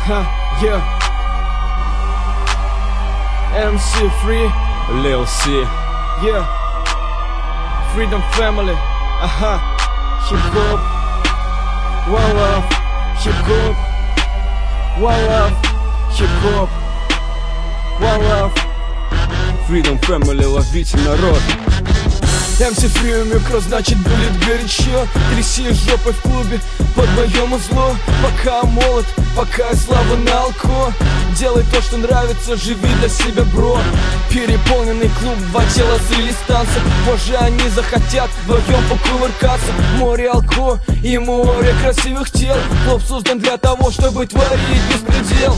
Yeah. MC Free, Lil C. yeah. Freedom Family, Hip Hop, One Love, Hip Hop, One Love, Hip Hop, One Love. Freedom Family, ловите народ. MC Free у микро, значит будет горячо. Тряси жопой в клубе под моем узло. Пока молод, пока слава на алко. Делай то, что нравится, живи для себя, бро. Переполненный клуб, два тела слились в танцах. Позже они захотят вдвоем покувыркаться. Море алко и море красивых тел. Клуб создан для того, чтобы творить беспредел.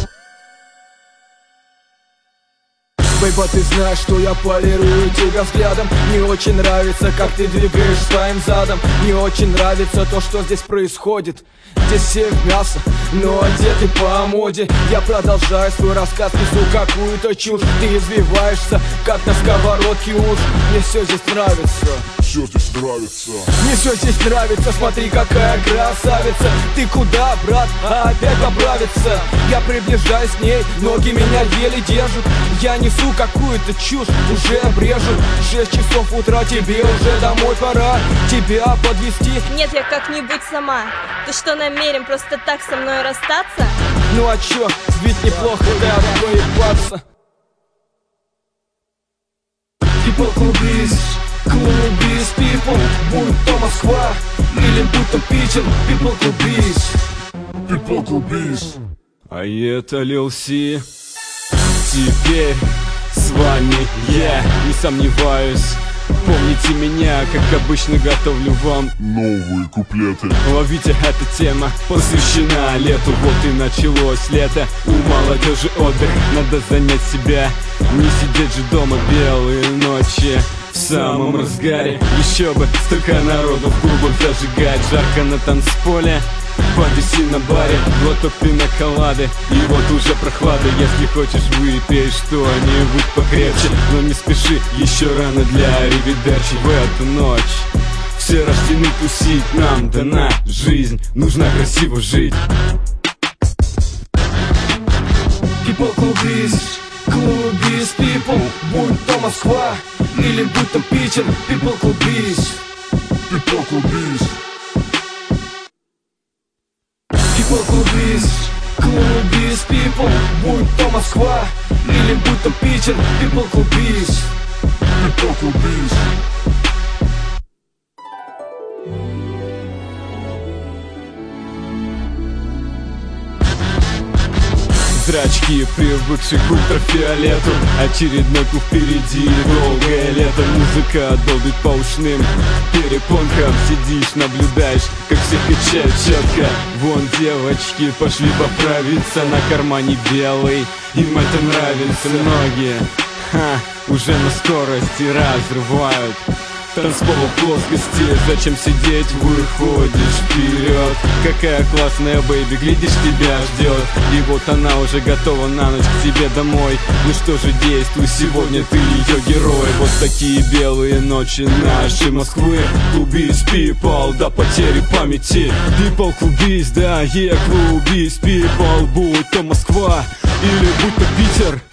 Бейба, ты знаешь, что я полирую тебя взглядом. Не очень нравится, как ты двигаешь своим задом. Не очень нравится то, что здесь происходит. Здесь все в мясо, но одеты по моде. Я продолжаю свой рассказ, несу какую-то чушь. Ты извиваешься, как на сковородке уж. Мне все здесь нравится. Все здесь нравится. Мне все здесь нравится, смотри, какая красавица. Ты куда, брат? А опять поправиться. Я приближаюсь к ней, ноги меня еле держат. Я несу какую-то чушь, уже брежу. 6 часов утра, тебе уже домой пора. Тебя подвести. Нет, я как-нибудь сама. Ты что, намерен просто так со мной расстаться? Ну а чё, ведь неплохо, да, поебаться. People клубись, клубись, people. Будь то Москва или будь то Питер. People клубись. People клубись. А это Lil C. Теперь с вами я не сомневаюсь. Помните меня, как обычно готовлю вам Новые куплеты. Ловите, эта тема посвящена лету. Вот и началось лето. У молодежи отдых, надо занять себя. Не сидеть же дома белые ночи в самом разгаре. Еще бы столько народу в клубах зажигать. Жарко на танцполе, повиси на баре, глоток пиноколады. И вот уже прохлада. Если хочешь выпей что-нибудь покрепче, но не спеши, еще рано для аривидерчи. В эту ночь все рождены тусить. Нам дана жизнь, нужно красиво жить. People клубись, клубись, people. Будь то Москва или будь то Питер. People клубись. People клубись. People клубись, клубись, people. Будь то Москва или будь то Питер. People клубись. People клубись. Зрачки, привыкшие к ультрафиолету. Очередной клуб впереди, долгое лето. Музыка долбит по ушным перепонкам. Сидишь, наблюдаешь, как все качают четко. Вон девочки пошли поправиться. На кармане белый, им это нравится. Многие, уже на скорости разрывают танцпол в плоскости. Зачем сидеть, выходишь вперед. Какая классная бэйби, глядишь, тебя ждет. И вот она уже готова на ночь к тебе домой. Ну что же, действуй, сегодня ты ее герой. Вот такие белые ночи нашей Москвы. Клубись, people, до потери памяти. People клубись, да, клубись, people. Будь то Москва или будь то Питер.